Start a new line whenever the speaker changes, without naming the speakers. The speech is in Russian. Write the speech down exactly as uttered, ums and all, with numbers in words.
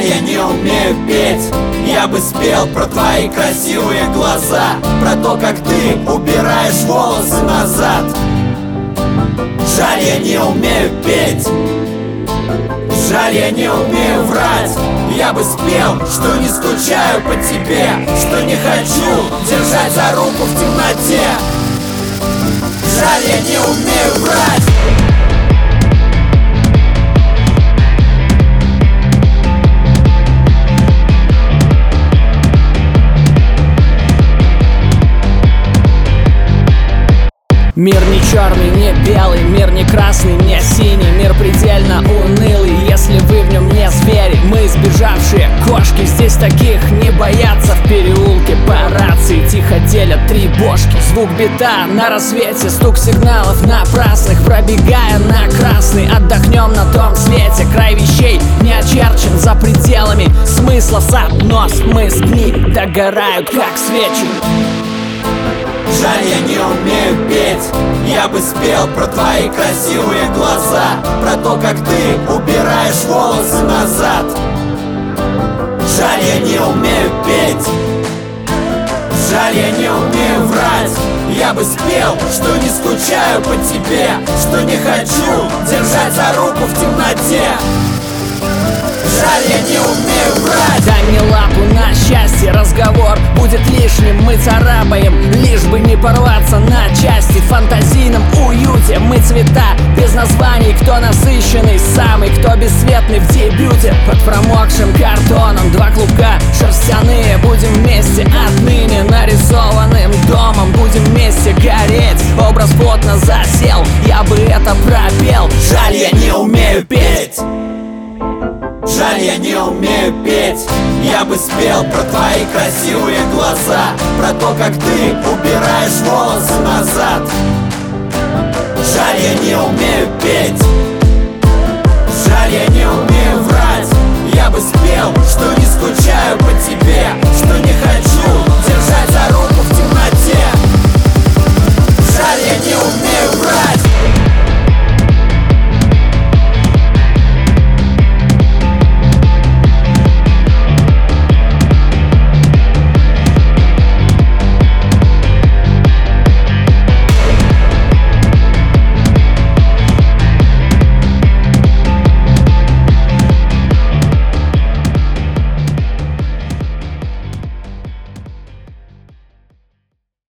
Жаль, я не умею петь. Я бы спел про твои красивые глаза, про то, как ты убираешь волосы назад. Жаль, я не умею петь. Жаль, я не умею врать. Я бы спел, что не скучаю по тебе, что не хочу держать за руку в темноте. Жаль, я не умею врать.
Мир не черный, не белый, мир не красный, не синий. Мир предельно унылый, если вы в нем не звери. Мы сбежавшие кошки, здесь таких не боятся. В переулке по рации тихо делят три бошки. Звук бита на рассвете, стук сигналов напрасных. Пробегая на красный, отдохнем на том свете. Край вещей не очерчен за пределами смысла. Соотнос мысль книг догорают как свечи.
Жаль, я не умею петь. Я бы спел про твои красивые глаза, про то, как ты убираешь волосы назад. Жаль, я не умею петь. Жаль, я не умею врать. Я бы спел, что не скучаю по тебе, что не хочу держать за руку в темноте. Жаль, я не умею врать.
Дай мне лапу на счастье, разговор будет лишним. Мы царапаем, лишь бы не порваться на части. В фантазийном уюте мы цвета без названий. Кто насыщенный самый, кто бесцветный в дебюте. Под промокшим картоном два клубка шерстяные. Будем вместе отныне нарисованным домом. Будем вместе гореть, образ плотно засел. Я бы это пропел.
Жаль, я не умею петь. Жаль, я не умею петь. Я бы спел про твои красивые глаза, про то, как ты убираешь волосы назад. Жаль, я не умею петь. Жаль, я не умею